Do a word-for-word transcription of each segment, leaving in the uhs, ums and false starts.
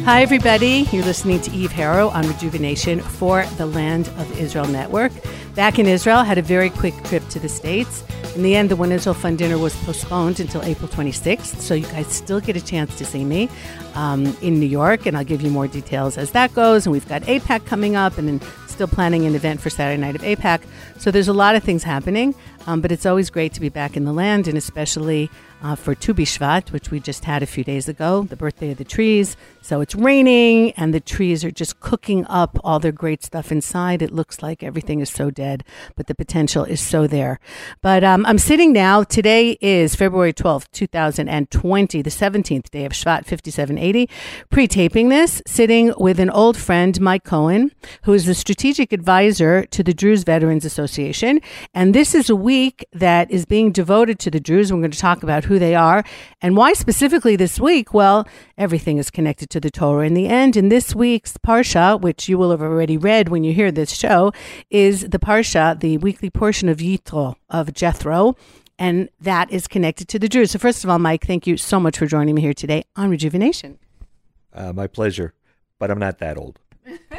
Hi, everybody. You're listening to Eve Harrow on Rejuvenation for the Land of Israel Network. Back in Israel, had a very quick trip to the States. In the end, the One Israel Fund dinner was postponed until April twenty-sixth, so you guys still get a chance to see me um, in New York, and I'll give you more details as that goes. And we've got APAC coming up, and then still planning an event for Saturday night of APAC. So there's a lot of things happening, um, but it's always great to be back in the land, and especially uh, for Tu B'Shvat, which we just had a few days ago, the birthday of the trees. So it's raining, and the trees are just cooking up all their great stuff inside. It looks like everything is so dead, but the potential is so there. But um, I'm sitting now. Today is February twelfth, two thousand twenty, the seventeenth day of Shvat, fifty-seven eighty. Pre-taping this, sitting with an old friend, Mike Cohen, who is the strategic advisor to the Druze Veterans Association. And this is a week that is being devoted to the Druze. We're going to talk about who they are and why specifically this week. Well, everything is connected to the Torah in the end. And this week's Parsha, which you will have already read when you hear this show, is the Parsha, the weekly portion of Yitro, of Jethro, and that is connected to the Druze. So first of all, Mike, thank you so much for joining me here today on Rejuvenation. Uh, my pleasure, but I'm not that old.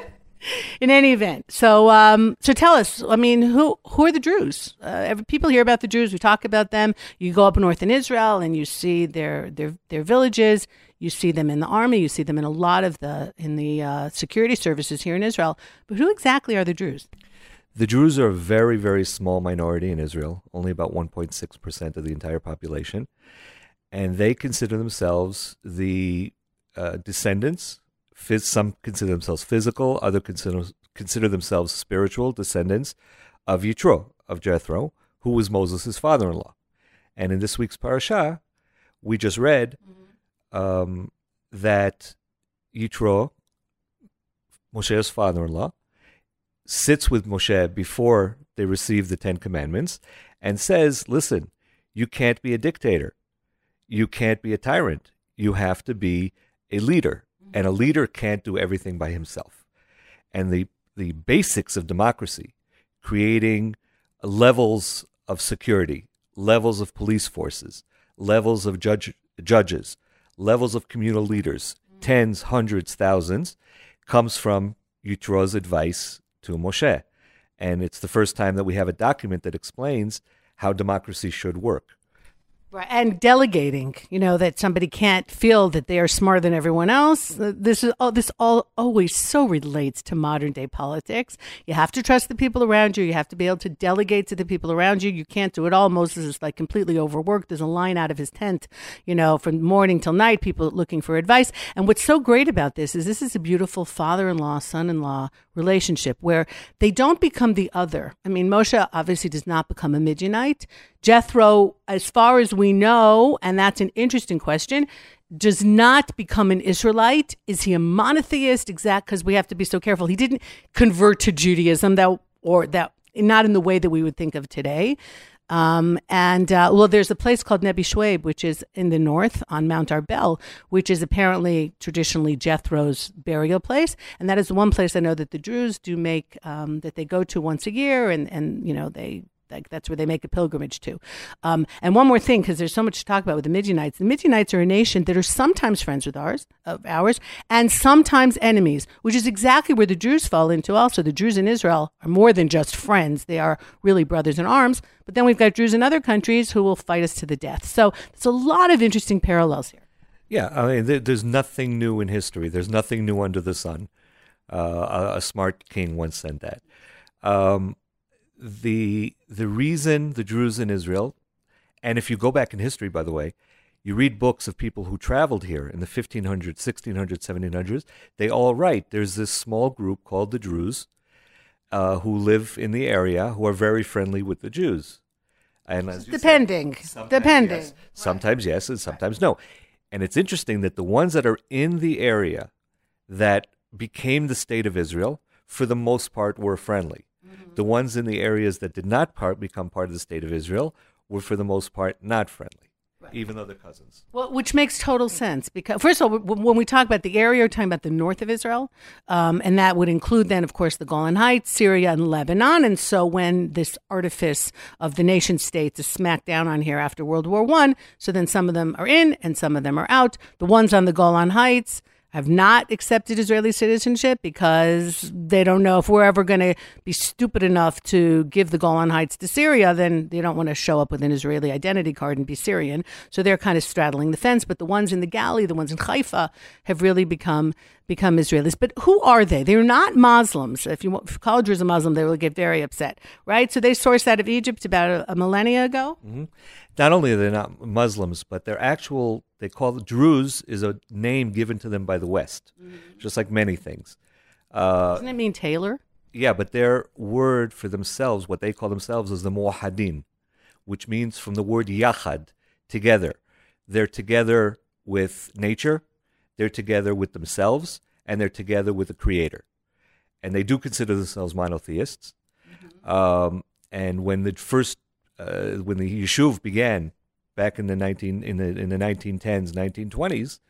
In any event, so um, so tell us. I mean, who who are the Druze? Uh, every, people hear about the Druze. We talk about them. You go up north in Israel, and you see their their their villages. You see them in the army. You see them in a lot of the in the uh, security services here in Israel. But who exactly are the Druze? The Druze are a very very small minority in Israel, only about one point six percent of the entire population, and they consider themselves the uh, descendants. Some consider themselves physical, others consider, consider themselves spiritual descendants of Yitro, of Jethro, who was Moses' father-in-law. And in this week's parasha, we just read mm-hmm. um, that Yitro, Moshe's father-in-law, sits with Moshe before they receive the Ten Commandments and says, listen, you can't be a dictator. You can't be a tyrant. You have to be a leader. And a leader can't do everything by himself. And the, the basics of democracy, creating levels of security, levels of police forces, levels of judge, judges, levels of communal leaders, mm-hmm. tens, hundreds, thousands, comes from Yitro's advice to Moshe. And it's the first time that we have a document that explains how democracy should work. Right. And delegating, you know, that somebody can't feel that they are smarter than everyone else. This is oh, this all always so relates to modern day politics. You have to trust the people around you. You have to be able to delegate to the people around you. You can't do it all. Moses is like completely overworked. There's a line out of his tent, you know, from morning till night, people looking for advice. And what's so great about this is this is a beautiful father-in-law, son-in-law relationship where they don't become the other. I mean, Moshe obviously does not become a Midianite. Jethro, as far as we know, and that's an interesting question, does not become an Israelite. Is he a monotheist? Exact, because we have to be so careful. He didn't convert to Judaism, that or that not in the way that we would think of today. Um, and, uh, well, there's a place called Nebi Shwaib, which is in the north on Mount Arbel, which is apparently traditionally Jethro's burial place. And that is the one place I know that the Druze do make, um, that they go to once a year. And, and you know, they, like, that's where they make a pilgrimage to. Um, and one more thing, because there's so much to talk about with the Midianites. The Midianites are a nation that are sometimes friends with ours, of ours, and sometimes enemies, which is exactly where the Druze fall into also. The Druze in Israel are more than just friends. They are really brothers in arms. But then we've got Druze in other countries who will fight us to the death. So there's a lot of interesting parallels here. Yeah, I mean, there, there's nothing new in history. There's nothing new under the sun. Uh, a, a smart king once said that. Um, the the reason the Druze in Israel, and if you go back in history, by the way, you read books of people who traveled here in the fifteen hundreds, sixteen hundreds, seventeen hundreds, they all write there's this small group called the Druze uh, who live in the area who are very friendly with the Jews. And as you depending, said, depending. Yes, sometimes right. yes and sometimes right. no. And it's interesting that the ones that are in the area that became the state of Israel, for the most part, were friendly. Mm-hmm. The ones in the areas that did not part, become part of the state of Israel were, for the most part, not friendly, right. even though they're cousins. Well, which makes total sense because, first of all, when we talk about the area, we're talking about the north of Israel, um, and that would include then, of course, the Golan Heights, Syria, and Lebanon. And so when this artifice of the nation states is smacked down on here after World War One, so then some of them are in and some of them are out. The ones on the Golan Heights, have not accepted Israeli citizenship because they don't know if we're ever going to be stupid enough to give the Golan Heights to Syria. Then they don't want to show up with an Israeli identity card and be Syrian. So they're kind of straddling the fence. But the ones in the Galley, the ones in Haifa, have really become become Israelis. But who are they? They're not Muslims. If you, if you call a Jew a Muslim, they will get very upset, right? So they sourced out of Egypt about a, a millennia ago. Mm-hmm. Not only are they not Muslims, but they're actual, they call the Druze is a name given to them by the West, mm-hmm. just like many things. Uh, Doesn't it mean tailor? Yeah, but their word for themselves, what they call themselves, is the Muwahhidin, which means from the word yachad, together. They're together with nature, they're together with themselves, and they're together with the Creator. And they do consider themselves monotheists. Mm-hmm. Um, and when the first Uh, when the Yishuv began back in the nineteen in the in the nineteen tens, nineteen twenties,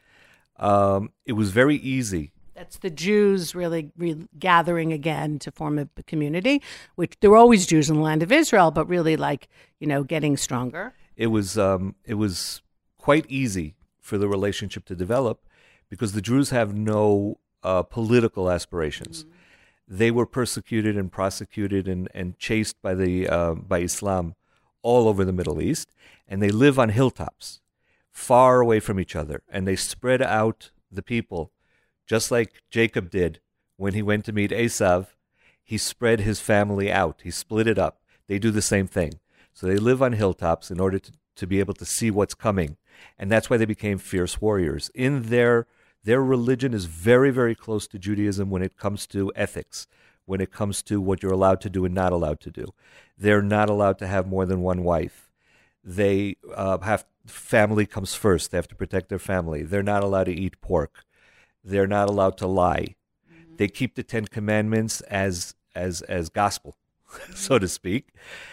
um, it was very easy. That's the Jews really re- gathering again to form a community. Which there were always Jews in the land of Israel, but really, like you know, getting stronger. It was um, it was quite easy for the relationship to develop because the Jews have no uh, political aspirations. Mm-hmm. They were persecuted and prosecuted and, and chased by the uh, by Islam all over the Middle East, and they live on hilltops, far away from each other, and they spread out the people, just like Jacob did when he went to meet Esav. He spread his family out. He split it up. They do the same thing. So they live on hilltops in order to, to be able to see what's coming, and that's why they became fierce warriors. In their their religion is very, very close to Judaism when it comes to ethics, when it comes to what you're allowed to do and not allowed to do. They're not allowed to have more than one wife. They uh, have family comes first. They have to protect their family. They're not allowed to eat pork. They're not allowed to lie. Mm-hmm. They keep the Ten Commandments as as as gospel, so to speak.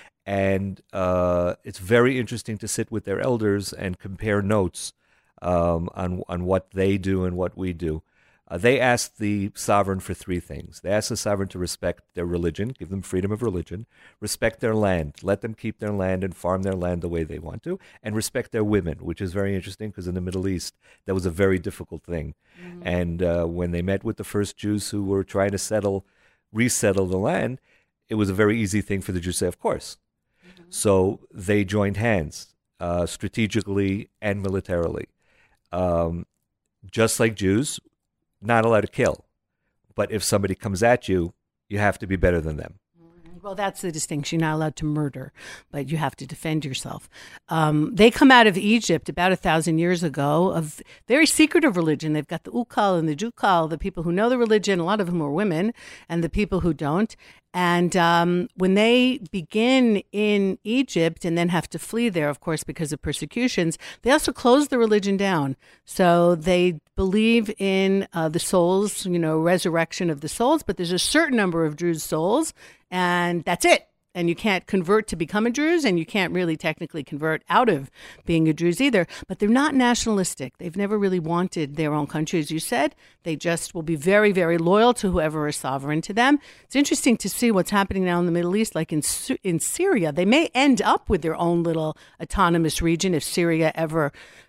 And uh, it's very interesting to sit with their elders and compare notes um, on on what they do and what we do. Uh, they ask the sovereign for three things. They ask the sovereign to respect their religion, give them freedom of religion, respect their land, let them keep their land and farm their land the way they want to, and respect their women, which is very interesting because in the Middle East, that was a very difficult thing. Mm-hmm. And uh, when they met with the first Jews who were trying to settle, resettle the land, it was a very easy thing for the Jews to say, of course. Mm-hmm. So they joined hands uh, strategically and militarily. Um, just like Jews, not allowed to kill, but if somebody comes at you, you have to be better than them. Well, that's the distinction. You're not allowed to murder, but you have to defend yourself. Um, they come out of Egypt about a thousand years ago, a very secretive religion. They've got the Ukal and the Jukal, the people who know the religion, a lot of whom are women, and the people who don't. And um, when they begin in Egypt and then have to flee there, of course, because of persecutions, they also close the religion down. So they believe in uh, the souls, you know, resurrection of the souls, but there's a certain number of Druze souls, and that's it. And you can't convert to become a Druze, and you can't really technically convert out of being a Druze either. But they're not nationalistic. They've never really wanted their own country, as you said. They just will be very, very loyal to whoever is sovereign to them. It's interesting to see what's happening now in the Middle East, like in in Syria. They may end up with their own little autonomous region if Syria ever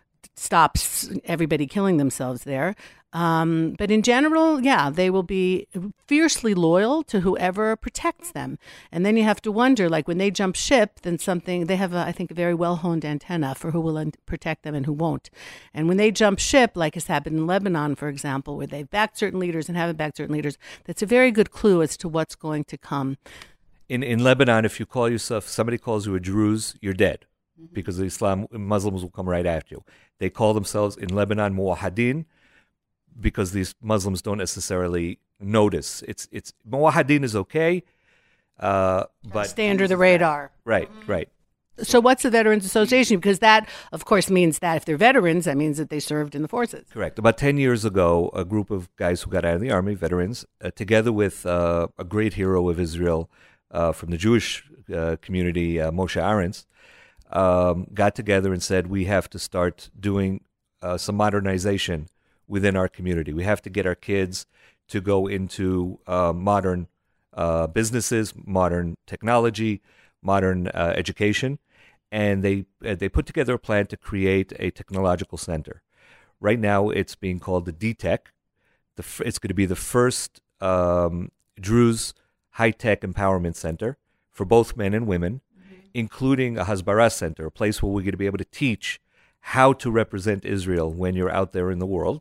stops everybody killing themselves there. Um, but in general, yeah, they will be fiercely loyal to whoever protects them. And then you have to wonder, like when they jump ship, then something, they have, a, I think, a very well-honed antenna for who will un- protect them and who won't. And when they jump ship, like has happened in Lebanon, for example, where they've backed certain leaders and haven't backed certain leaders, that's a very good clue as to what's going to come. In in Lebanon, if you call yourself, somebody calls you a Druze, you're dead. Mm-hmm. Because the Islam, Muslims will come right after you. They call themselves in Lebanon Muwahhidin, because these Muslims don't necessarily notice. It's it's Muwahhidin is okay, uh, but stay under the radar. Right, mm-hmm. right. So what's the Veterans Association? Because that, of course, means that if they're veterans, that means that they served in the forces. Correct. About ten years ago, a group of guys who got out of the army, veterans, uh, together with uh, a great hero of Israel uh, from the Jewish uh, community, uh, Moshe Arens, um, got together and said, we have to start doing uh, some modernization within our community. We have to get our kids to go into uh, modern uh, businesses, modern technology, modern uh, education, and they uh, they put together a plan to create a technological center. Right now, it's being called the D TEC, The, it's going to be the first um, Druze high-tech empowerment center for both men and women, mm-hmm. including a Hasbara center, a place where we're going to be able to teach how to represent Israel when you're out there in the world.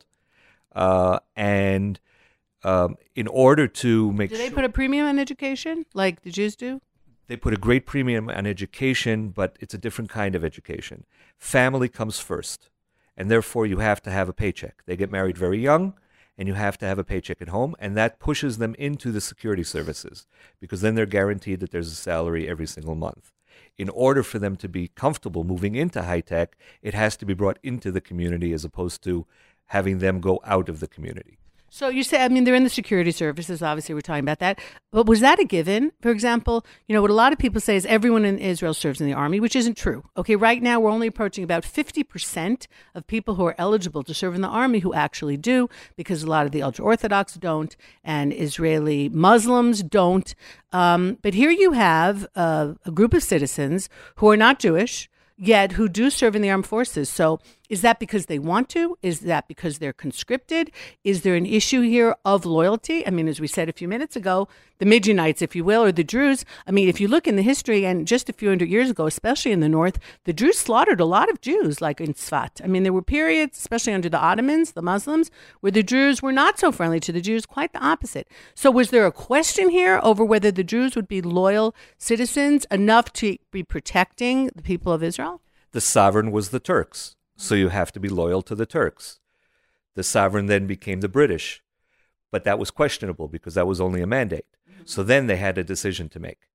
Uh, and um, in order to make Do they sure, put a premium on education like the Jews do? They put a great premium on education, but it's a different kind of education. Family comes first, and therefore you have to have a paycheck. They get married very young, and you have to have a paycheck at home, and that pushes them into the security services, because then they're guaranteed that there's a salary every single month. In order for them to be comfortable moving into high tech, it has to be brought into the community as opposed to having them go out of the community. So you say, I mean, they're in the security services. Obviously, we're talking about that. But was that a given? For example, you know, what a lot of people say is everyone in Israel serves in the army, which isn't true. Okay, right now we're only approaching about fifty percent of people who are eligible to serve in the army who actually do, because a lot of the ultra-Orthodox don't and Israeli Muslims don't. Um, but here you have uh, a group of citizens who are not Jewish, yet who do serve in the armed forces. So is that because they want to? Is that because they're conscripted? Is there an issue here of loyalty? I mean, as we said a few minutes ago, the Midianites, if you will, or the Druze, I mean, if you look in the history, and just a few hundred years ago, especially in the north, the Druze slaughtered a lot of Jews, like in Tzfat. I mean, there were periods, especially under the Ottomans, the Muslims, where the Druze were not so friendly to the Jews, quite the opposite. So was there a question here over whether the Druze would be loyal citizens enough to be protecting the people of Israel? The sovereign was the Turks, so you have to be loyal to the Turks. The sovereign then became the British, but that was questionable because that was only a mandate. Mm-hmm. So then they had a decision to make.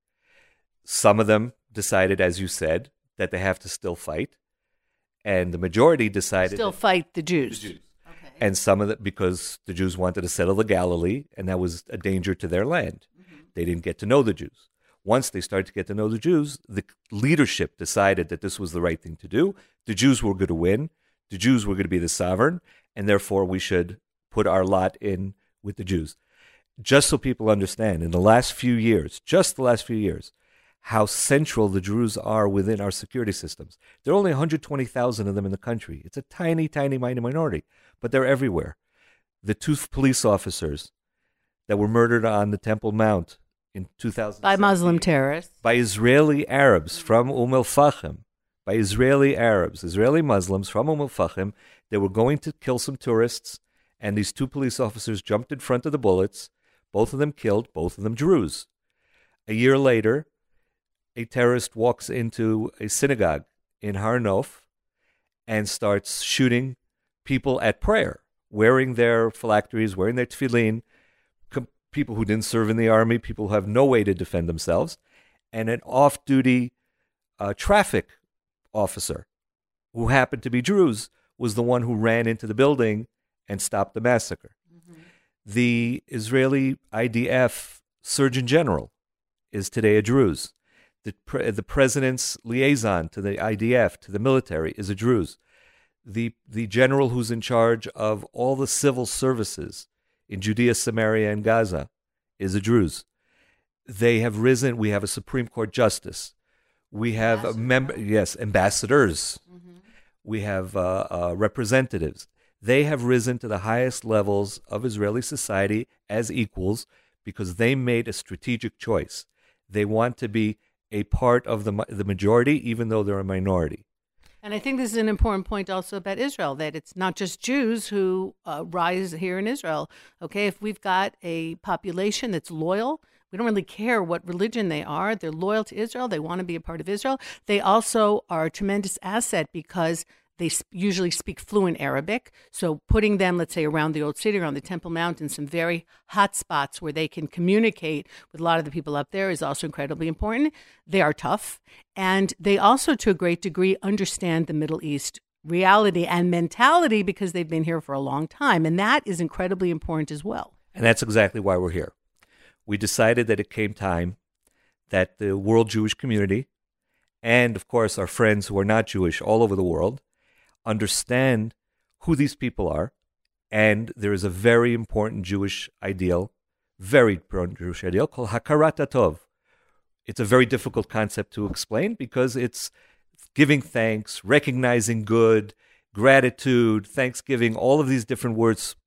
Some of them decided, as you said, that they have to still fight, and the majority decided still fight the Jews. The Jews. Okay. And some of it because the Jews wanted to settle the Galilee, and that was a danger to their land. Mm-hmm. They didn't get to know the Jews. Once they started to get to know the Jews, the leadership decided that this was the right thing to do. The Jews were going to win. The Jews were going to be the sovereign, and therefore we should put our lot in with the Jews. Just so people understand, in the last few years, just the last few years, how central the Druze are within our security systems. There are only one hundred twenty thousand of them in the country. It's a tiny, tiny minority, but they're everywhere. The two police officers that were murdered on the Temple Mount in two thousand by Muslim terrorists, by Israeli Arabs from Umm al-Fahim, by Israeli Arabs, Israeli Muslims from Umm al-Fahim. They were going to kill some tourists, and these two police officers jumped in front of the bullets. Both of them killed, both of them Druze. A year later, a terrorist walks into a synagogue in Har Nof and starts shooting people at prayer, wearing their phylacteries, wearing their tefillin, people who didn't serve in the army, people who have no way to defend themselves, and an off-duty uh, traffic officer who happened to be Druze was the one who ran into the building and stopped the massacre. Mm-hmm. The Israeli I D F Surgeon General is today a Druze. The, pre- the president's liaison to the I D F, to the military, is a Druze. The, the general who's in charge of all the civil services in Judea, Samaria, and Gaza is a Druze. They have risen. We have a Supreme Court justice. We have a member, yes, ambassadors. Mm-hmm. We have uh, uh, representatives. They have risen to the highest levels of Israeli society as equals because they made a strategic choice. They want to be a part of the the majority, even though they're a minority. And I think this is an important point also about Israel, that it's not just Jews who uh, rise here in Israel. Okay, if we've got a population that's loyal, we don't really care what religion they are. They're loyal to Israel. They want to be a part of Israel. They also are a tremendous asset because they usually speak fluent Arabic. So putting them, let's say, around the Old City or on the Temple Mount in some very hot spots where they can communicate with a lot of the people up there is also incredibly important. They are tough. And they also, to a great degree, understand the Middle East reality and mentality because they've been here for a long time. And that is incredibly important as well. And that's exactly why we're here. We decided that it came time that the world Jewish community and, of course, our friends who are not Jewish all over the world understand who these people are. And there is a very important Jewish ideal, very important Jewish ideal called Hakarat Hatov. It's a very difficult concept to explain because it's giving thanks, recognizing good, gratitude, thanksgiving, all of these different words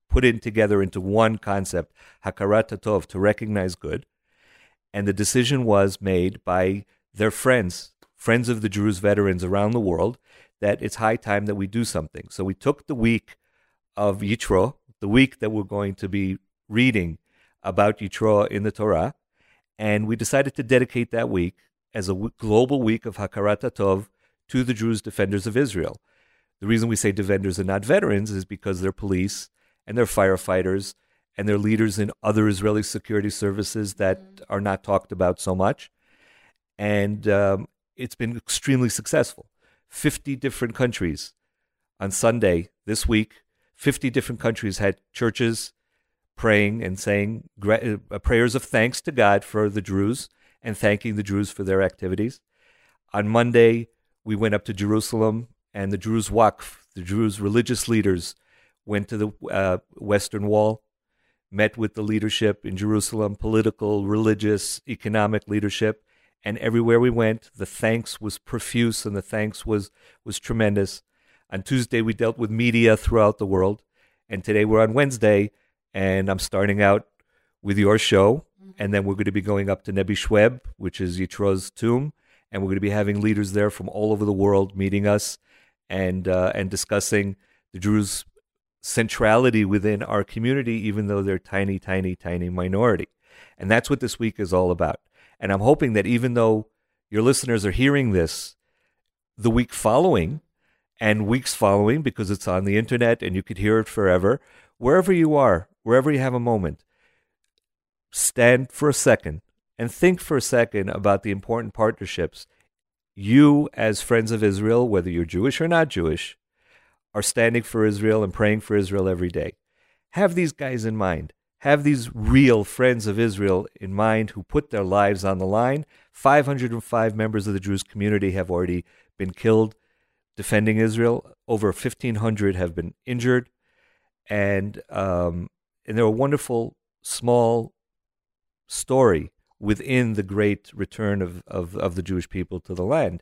put in together into one concept, Hakarat Tov, to recognize good. And the decision was made by their friends, friends of the Druze veterans around the world, that it's high time that we do something. So we took the week of Yitro, the week that we're going to be reading about Yitro in the Torah, and we decided to dedicate that week as a w- global week of Hakarat Tov to the Druze defenders of Israel. The reason we say defenders and not veterans is because they're police and they're firefighters and they're leaders in other Israeli security services that are not talked about so much. And um, it's been extremely successful. fifty different countries on Sunday this week, fifty different countries had churches praying and saying gra- uh, prayers of thanks to God for the Druze and thanking the Druze for their activities. On Monday, we went up to Jerusalem, and the Druze Waqf, the Druze religious leaders, went to the uh, Western Wall, met with the leadership in Jerusalem, political, religious, economic leadership, and everywhere we went, the thanks was profuse and the thanks was, was tremendous. On Tuesday, we dealt with media throughout the world, and today we're on Wednesday, and I'm starting out with your show, and then we're going to be going up to Nebi Shweb, which is Yitro's tomb, and we're going to be having leaders there from all over the world meeting us and uh, and discussing the Druze centrality within our community, even though they're tiny, tiny, tiny minority. And that's what this week is all about. And I'm hoping that even though your listeners are hearing this the week following and weeks following, because it's on the internet and you could hear it forever, wherever you are, wherever you have a moment, stand for a second and think for a second about the important partnerships you, as friends of Israel, whether you're Jewish or not Jewish, are standing for Israel and praying for Israel every day. Have these guys in mind. Have these real friends of Israel in mind who put their lives on the line. five hundred five members of the Jewish community have already been killed defending Israel. Over fifteen hundred have been injured. And, um, and they're a wonderful, small story within the great return of, of, of the Jewish people to the land.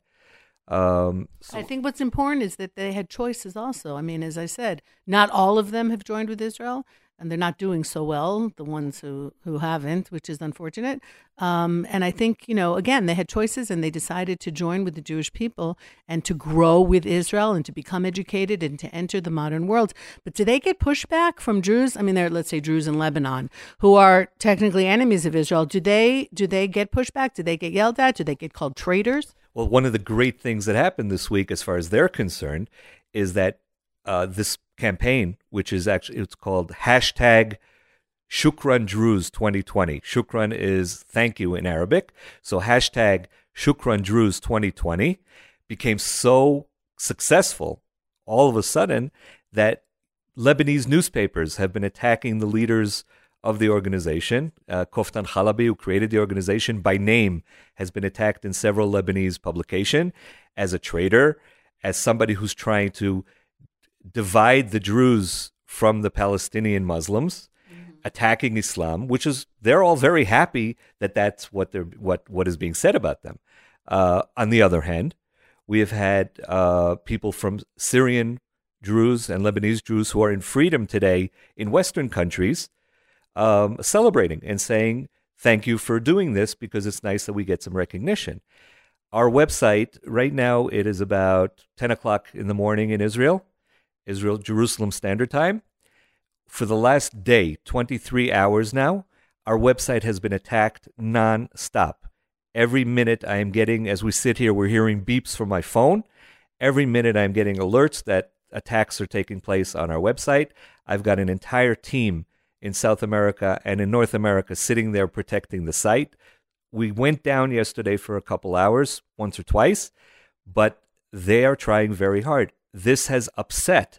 Um, so I think what's important is that they had choices also. I mean, as I said, not all of them have joined with Israel, and they're not doing so well, the ones who, who haven't, which is unfortunate. Um, and I think, you know, again, they had choices and they decided to join with the Jewish people and to grow with Israel and to become educated and to enter the modern world. But do they get pushback from Druze? I mean, they're, let's say, Druze in Lebanon, who are technically enemies of Israel. Do they, do they get pushback? Do they get yelled at? Do they get called traitors? Well, one of the great things that happened this week, as far as they're concerned, is that uh, this campaign, which is actually, it's called hashtag Shukran Druze twenty twenty. Shukran is thank you in Arabic. So hashtag Shukran Druze twenty twenty became so successful all of a sudden that Lebanese newspapers have been attacking the leaders of the organization. Uh, Koftan Halabi, who created the organization by name, has been attacked in several Lebanese publications as a traitor, as somebody who's trying to divide the Druze from the Palestinian Muslims, mm-hmm. attacking Islam, which is, they're all very happy that that's what they're what what is being said about them. Uh, on the other hand, we have had uh, people from Syrian Druze and Lebanese Druze who are in freedom today in Western countries, Um, celebrating and saying, thank you for doing this because it's nice that we get some recognition. Our website, right now, it is about ten o'clock in the morning in Israel, Israel, Jerusalem Standard Time. For the last day, twenty-three hours now, our website has been attacked non-stop. Every minute I am getting, as we sit here, we're hearing beeps from my phone. Every minute I'm getting alerts that attacks are taking place on our website. I've got an entire team in South America and in North America sitting there protecting the site. We went down yesterday for a couple hours, once or twice, but they are trying very hard. This has upset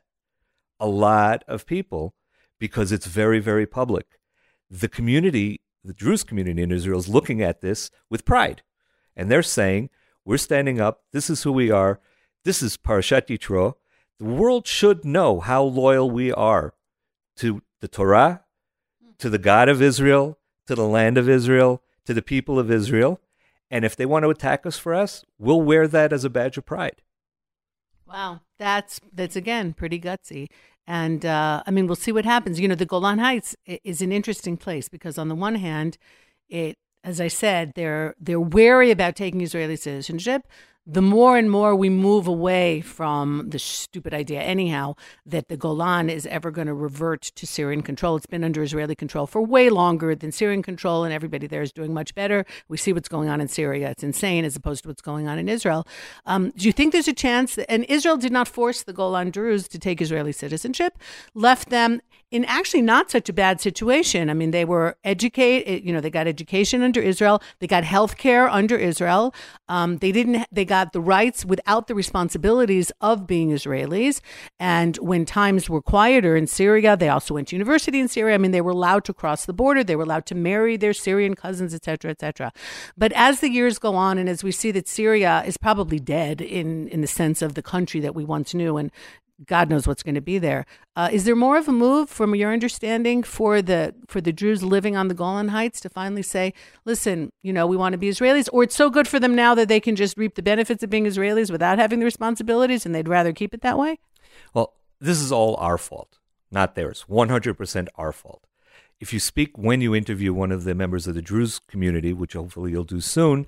a lot of people because it's very, very public. The community, the Druze community in Israel, is looking at this with pride. And they're saying, we're standing up, this is who we are, this is Parashat Yitro. The world should know how loyal we are to the Torah, to the God of Israel, to the land of Israel, to the people of Israel. And if they want to attack us for us, we'll wear that as a badge of pride. Wow, that's, that's again, pretty gutsy. And uh, I mean, we'll see what happens. You know, the Golan Heights is an interesting place because on the one hand, it, as I said, they're they're wary about taking Israeli citizenship. The more and more we move away from the stupid idea, anyhow, that the Golan is ever going to revert to Syrian control. It's been under Israeli control for way longer than Syrian control, and everybody there is doing much better. We see what's going on in Syria. It's insane as opposed to what's going on in Israel. Um, do you think there's a chance that, and Israel did not force the Golan Druze to take Israeli citizenship, left them in actually not such a bad situation. I mean, they were educated, you know, they got education under Israel. They got health care under Israel. Um, they didn't, they got the rights without the responsibilities of being Israelis. And when times were quieter in Syria, they also went to university in Syria. I mean, they were allowed to cross the border. They were allowed to marry their Syrian cousins, et cetera, et cetera. But as the years go on, and as we see that Syria is probably dead in, in the sense of the country that we once knew, and God knows what's going to be there. Uh, is there more of a move, from your understanding, for the for the Druze living on the Golan Heights to finally say, listen, you know, we want to be Israelis, or it's so good for them now that they can just reap the benefits of being Israelis without having the responsibilities, and they'd rather keep it that way? Well, this is all our fault, not theirs. one hundred percent our fault. If you speak when you interview one of the members of the Druze community, which hopefully you'll do soon,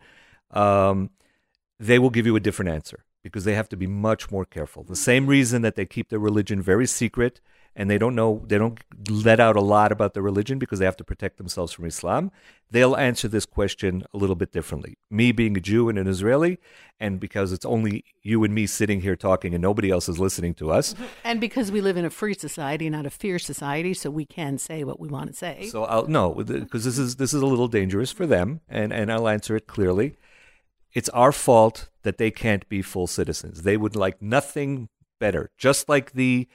um, they will give you a different answer, because they have to be much more careful. The same reason that they keep their religion very secret, and they don't know, they don't let out a lot about their religion because they have to protect themselves from Islam. They'll answer this question a little bit differently. Me being a Jew and an Israeli, and because it's only you and me sitting here talking and nobody else is listening to us. And because we live in a free society, not a fierce society, so we can say what we want to say. So I'll, no, because this is this is a little dangerous for them, and, and I'll answer it clearly. It's our fault that they can't be full citizens. They would like nothing better, just like the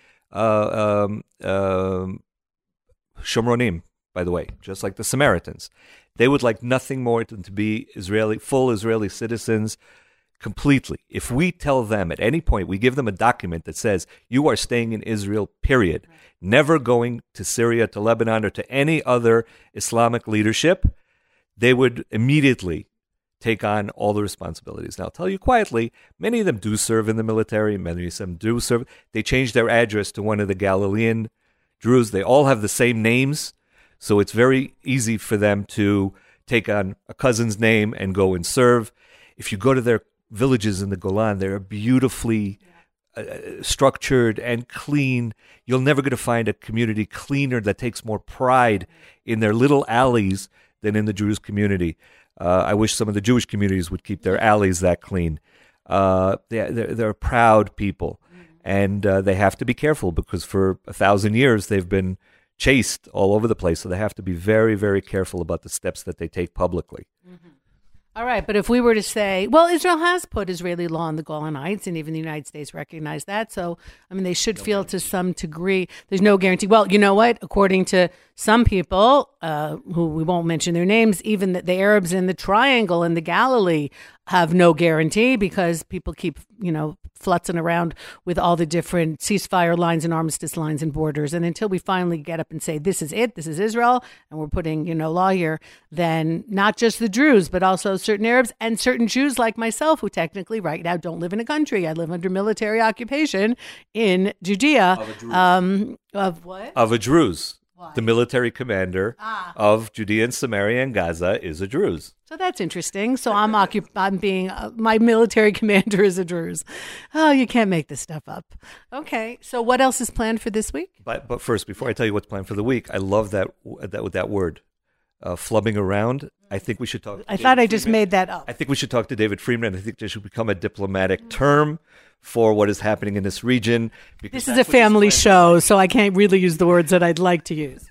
uh, um, um, Shomronim, by the way, just like the Samaritans. They would like nothing more than to be Israeli, full Israeli citizens completely. If we tell them at any point, we give them a document that says, you are staying in Israel, period, never going to Syria, to Lebanon, or to any other Islamic leadership, they would immediately take on all the responsibilities. Now, I'll tell you quietly, many of them do serve in the military, many of them do serve. They changed their address to one of the Galilean Druze. They all have the same names, so it's very easy for them to take on a cousin's name and go and serve. If you go to their villages in the Golan, they're beautifully uh, structured and clean. You're never going to find a community cleaner that takes more pride in their little alleys than in the Druze community. Uh, I wish some of the Jewish communities would keep their alleys that clean. Uh, they're, they're, they're proud people, and uh, they have to be careful because for a thousand years they've been chased all over the place. So they have to be very, very careful about the steps that they take publicly. Mm-hmm. All right, but if we were to say, well, Israel has put Israeli law on the Golan Heights, and even the United States recognize that. So, I mean, they should no feel guarantee. To some degree, there's no guarantee. Well, you know what? According to some people, uh, who we won't mention their names, even the, the Arabs in the Triangle in the Galilee have no guarantee because people keep, you know, flutzing around with all the different ceasefire lines and armistice lines and borders. And until we finally get up and say, this is it, this is Israel, and we're putting, you know, law here, then not just the Druze, but also certain Arabs and certain Jews like myself, who technically right now don't live in a country. I live under military occupation in Judea. Of a Druze. Um, of what? Of a Druze. Why? The military commander ah. of Judea and Samaria and Gaza is a Druze. So that's interesting. So I'm occup- I'm being, uh, my military commander is a Druze. Oh, you can't make this stuff up. Okay. So what else is planned for this week? But but first, before I tell you what's planned for the week, I love that that that word, uh, flubbing around. I think we should talk. To I David thought I just Friedman. made that up. I think we should talk to David Friedman. I think there should become a diplomatic term for what is happening in this region. This is a family show, so I can't really use the words that I'd like to use.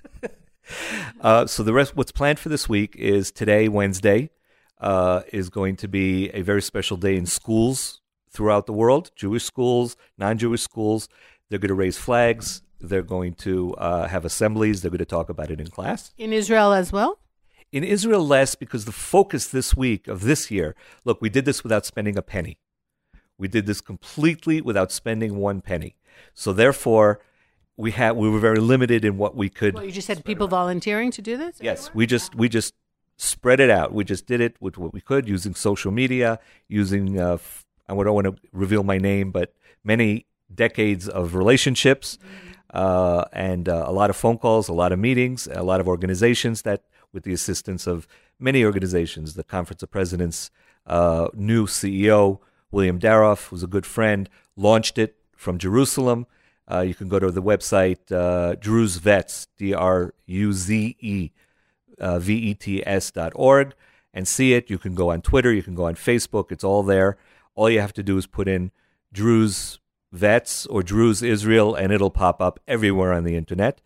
Uh, so the rest, what's planned for this week is today, Wednesday, uh, is going to be a very special day in schools throughout the world, Jewish schools, non-Jewish schools. They're going to raise flags. They're going to uh, have assemblies. They're going to talk about it in class. In Israel as well? In Israel, less, because the focus this week of this year, look, we did this without spending a penny. We did this completely without spending one penny. So therefore, we had we were very limited in what we could. Well, you just had people volunteering to do this? Yes, we just we just spread it out. We just did it with what we could, using social media, using uh, I don't want to reveal my name, but many decades of relationships. uh, and uh, a lot of phone calls, a lot of meetings, a lot of organizations that, with the assistance of many organizations, the Conference of Presidents' uh, new C E O, William Daroff, who's a good friend, launched it from Jerusalem. Uh, you can go to the website, uh, Druze Vets, D R U Z E, uh, V E T S dot org, and see it. You can go on Twitter. You can go on Facebook. It's all there. All you have to do is put in Druze Vets or Druze Israel, and it'll pop up everywhere on the internet.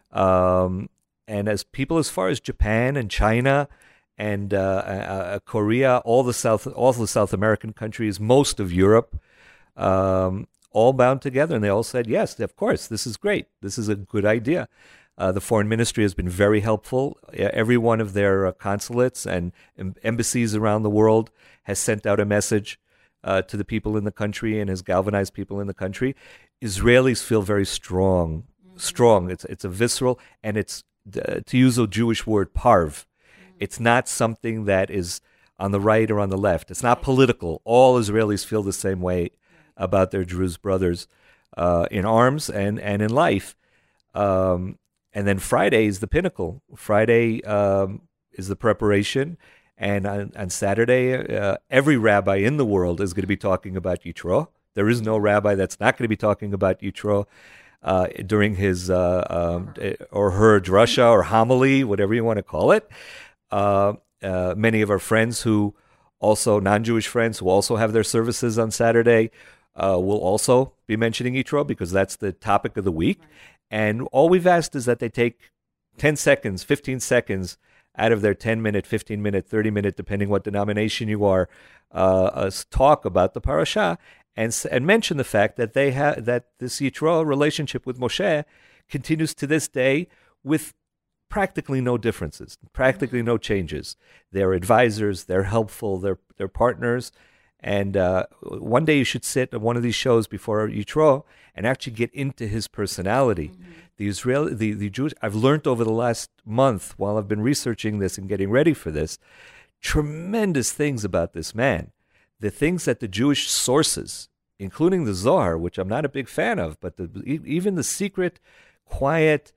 Um, and as people as far as Japan and China and uh, uh, Korea, all the South, all the South American countries, most of Europe, um, all bound together, and they all said, yes, of course, this is great. This is a good idea. Uh, the foreign ministry has been very helpful. Every one of their uh, consulates and em- embassies around the world has sent out a message uh, to the people in the country and has galvanized people in the country. Israelis feel very strong, mm-hmm. strong. It's it's a visceral, and it's, uh, to use a Jewish word, parv. Mm-hmm. It's not something that is on the right or on the left. It's not political. All Israelis feel the same way about their Druze brothers uh, in arms and, and in life. Um, and then Friday is the pinnacle. Friday um, is the preparation. And on, on Saturday, uh, every rabbi in the world is going to be talking about Yitro. There is no rabbi that's not going to be talking about Yitro uh, during his uh, um, or her drasha or homily, whatever you want to call it. Uh, uh, many of our friends who also, non-Jewish friends who also have their services on Saturday, Uh, we'll also be mentioning Yitro because that's the topic of the week. Right. And all we've asked is that they take ten seconds, fifteen seconds out of their ten-minute, fifteen-minute, thirty-minute, depending what denomination you are, uh, us talk about the parasha and and mention the fact that they have that this Yitro relationship with Moshe continues to this day with practically no differences, practically no changes. They're advisors, they're helpful, they're they're partners. And uh, one day you should sit on one of these shows before Yitro and actually get into his personality. Mm-hmm. The Israeli, the, the Jewish, I've learned over the last month while I've been researching this and getting ready for this, tremendous things about this man. The things that the Jewish sources, including the Zohar, which I'm not a big fan of, but the, even the secret, quiet,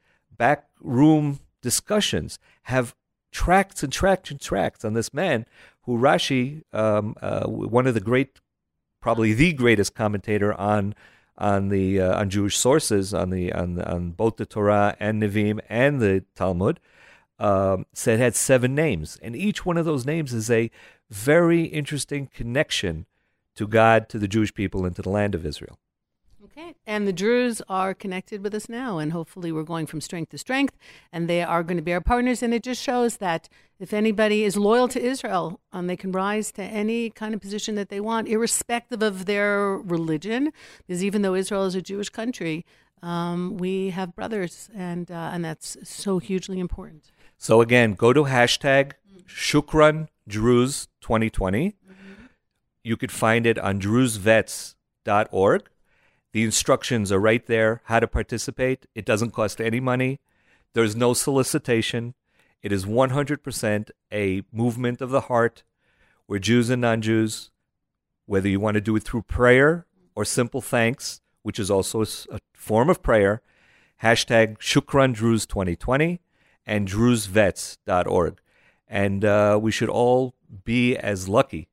backroom discussions have tracts and tracts and tracts on this man who Rashi, um, uh, one of the great, probably the greatest commentator on on the uh, on Jewish sources, on the on on both the Torah and Nevi'im and the Talmud, um, said had seven names, and each one of those names is a very interesting connection to God, to the Jewish people, and to the land of Israel. Okay, and the Druze are connected with us now, and hopefully we're going from strength to strength, and they are going to be our partners, and it just shows that if anybody is loyal to Israel, um, they can rise to any kind of position that they want, irrespective of their religion, because even though Israel is a Jewish country, um, we have brothers, and uh, and that's so hugely important. So again, go to hashtag Shukran Druze twenty twenty. Mm-hmm. You could find it on druze vets dot org. The instructions are right there, how to participate. It doesn't cost any money. There's no solicitation. It is one hundred percent a movement of the heart where Jews and non-Jews, whether you want to do it through prayer or simple thanks, which is also a form of prayer, hashtag Shukran Druze twenty twenty and druze vets dot org. And uh, we should all be as lucky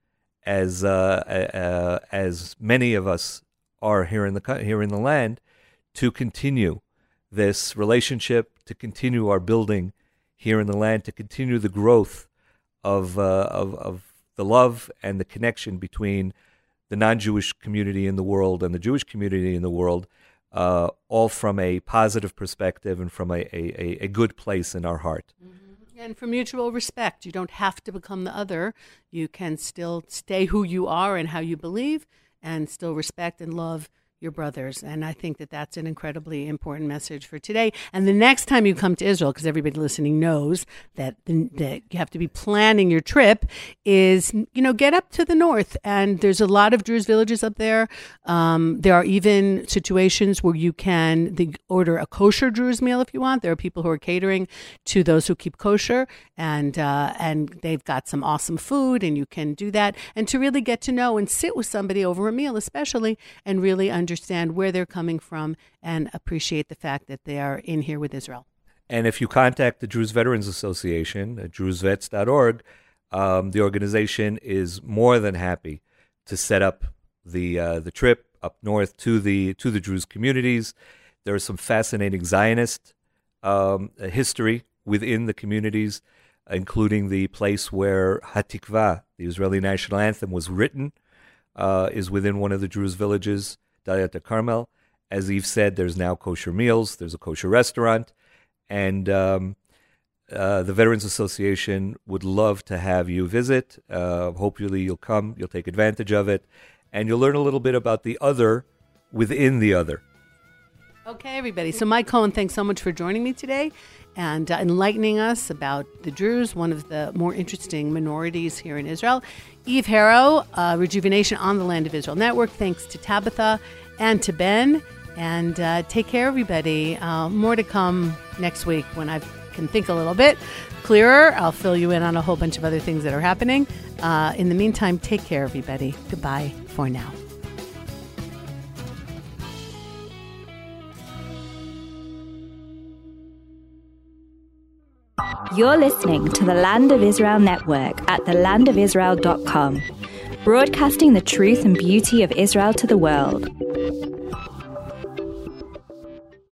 as uh, uh, as many of us are here in the here in the land to continue this relationship, to continue our building here in the land, to continue the growth of uh, of, of the love and the connection between the non-Jewish community in the world and the Jewish community in the world, uh, all from a positive perspective and from a, a, a good place in our heart. Mm-hmm. And for mutual respect. You don't have to become the other. You can still stay who you are and how you believe, and still respect and love your brothers. And I think that that's an incredibly important message for today. And the next time you come to Israel, because everybody listening knows that, the, that you have to be planning your trip, is, you know, get up to the north. And there's a lot of Druze villages up there. Um, there are even situations where you can the, order a kosher Druze meal if you want. There are people who are catering to those who keep kosher, and uh, and they've got some awesome food, and you can do that. And to really get to know and sit with somebody over a meal especially, and really understand understand where they're coming from and appreciate the fact that they are in here with Israel. And if you contact the Druze Veterans Association at druze vets dot org, um, the organization is more than happy to set up the uh, the trip up north to the to the Druze communities. There is some fascinating Zionist um, history within the communities, including the place where Hatikva, the Israeli national anthem, was written, uh, is within one of the Druze villages, Dayat Carmel. As Eve said, there's now kosher meals, there's a kosher restaurant, and um, uh, the Veterans Association would love to have you visit. Uh, hopefully you'll come, you'll take advantage of it, and you'll learn a little bit about the other within the other. Okay, everybody. So Mike Cohen, thanks so much for joining me today and uh, enlightening us about the Druze, one of the more interesting minorities here in Israel. Eve Harrow, uh, Rejuvenation on the Land of Israel Network. Thanks to Tabitha and to Ben. And uh, take care, everybody. Uh, more to come next week when I can think a little bit clearer. I'll fill you in on a whole bunch of other things that are happening. Uh, in the meantime, take care, everybody. Goodbye for now. You're listening to the Land of Israel Network at the land of israel dot com, broadcasting the truth and beauty of Israel to the world.